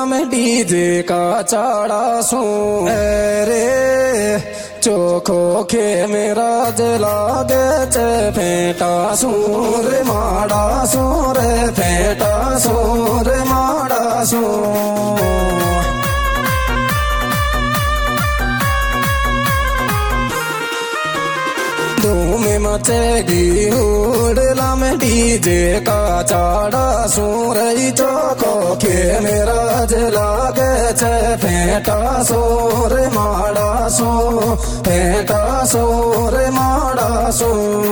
में डीजे का चाड़ा सू रे चोखो खे मेरा जला दे चे फेंटा सूर माड़ा सूर फेंटा सूर माड़ा सू धूम मचेगी हुड़ला में डीजे का चाड़ा सूरई चोखो के मेरा जला गे छे फेंटा सोर माड़ा सो फेंटा सोर माड़ा सो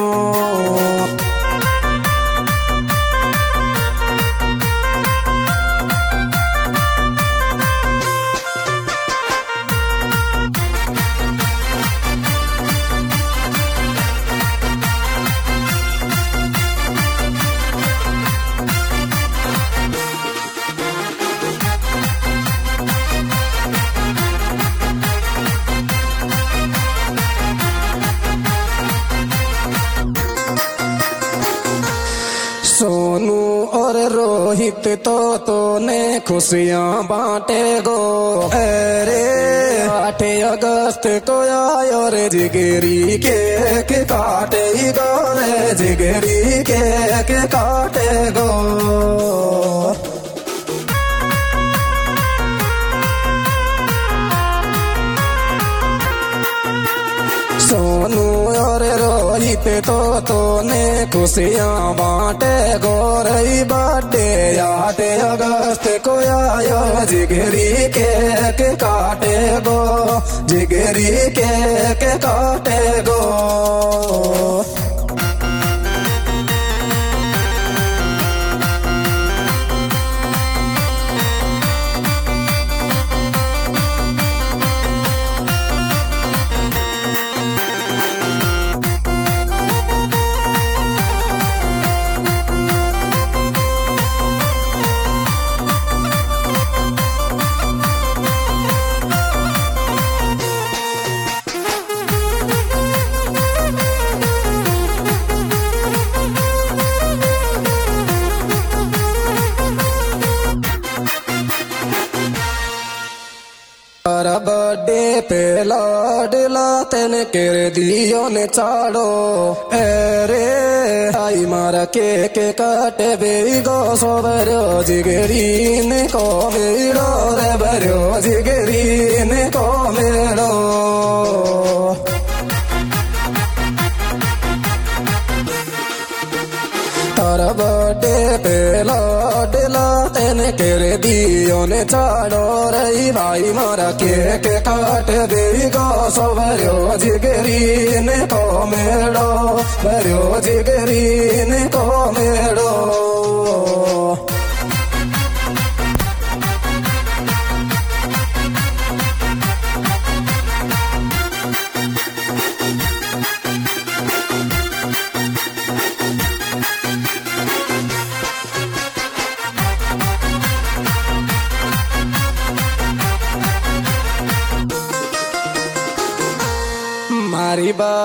सोनू और रोहित तो ने खुशियां बांटे गो अरे 8 अगस्त को आयो रे जिगरी के काटे गो रे जिगरी के काटे गो सोनू और रोहित तो ने खुशियां बांटे गोरई बर्थडे 8 अगस्त को आयो जिगरी के काटे गो जिगरी के काटे गो बर्थडे पे लाडला तेन कर दियो ने चाड़ो अरे आई मारा केक काटे बेगो सो बरो जिगरी ने को मेड़ो रे बरो जिगरी ने को मेड़ो तारा बर्थडे पे लाडला तेन कर दियो ने चाड़ो रही भाई मारा केक काट देगो सो भरो जिगरी ने को मेड़ो भरो जिगरी ने को मेड़ो मारी बा